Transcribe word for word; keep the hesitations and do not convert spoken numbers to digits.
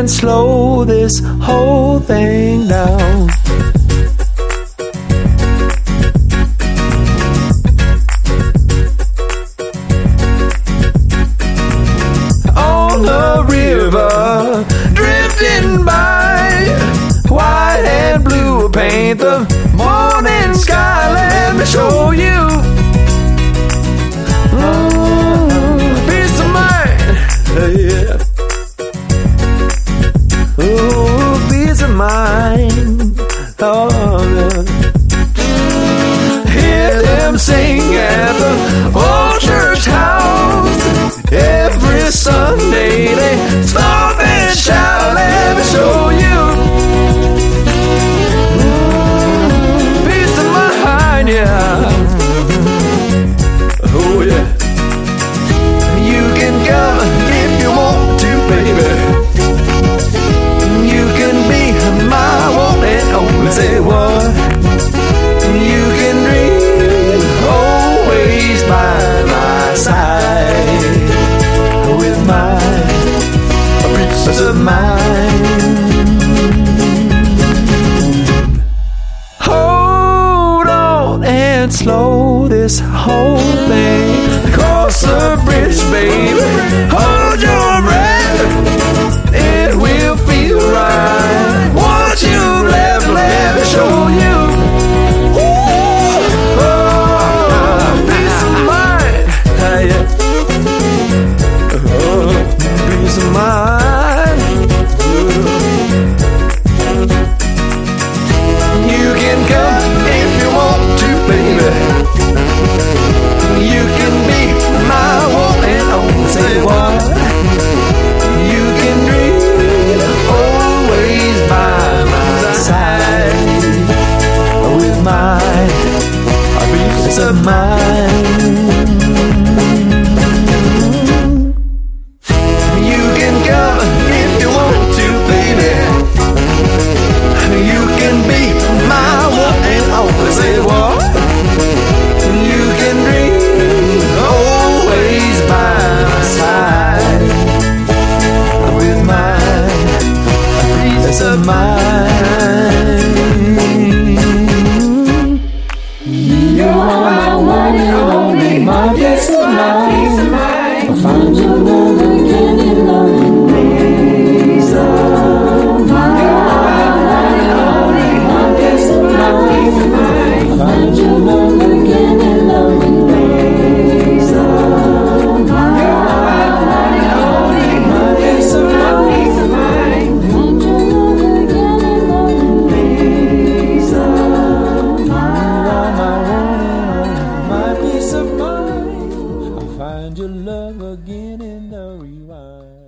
and slow this whole thing down. On the river, drifting by, white and blue paint the morning sky. Let me show you. Mm, peace of mind, yeah. Oh, peace of mind. Oh, yeah. Hear them sing at the old church house. Every Sunday they stop and shout. Let me show you. Mm, peace of mind, yeah. Oh, yeah. You can come if you want to, baby. You can be my one and only. Say what? You can dream always by my side, with my peace of mind. Hold on and slow this whole thing. Cross the bridge, baby. Hold your breath. It will feel right. What you left, let me show you. Ooh, oh, peace of mind. Yeah. Oh, peace of mind. You can come if you want to, baby. You can be my one and only. Say what? You can dream always by my side, with my peace of mind. You can come if you want to, baby. You can be my one and only. Say what? You can dream always by my side, with my peace of mind. You are my one and only, my peace of mind. I'll find your love again in loving ways of mine. You are my one and only, my peace of mind. I'll find your love again in loving ways of mine. You are my one and only, my peace of mind. Find your love again in loving ways of mine. My peace of mind. I'll find your love again in the rewind.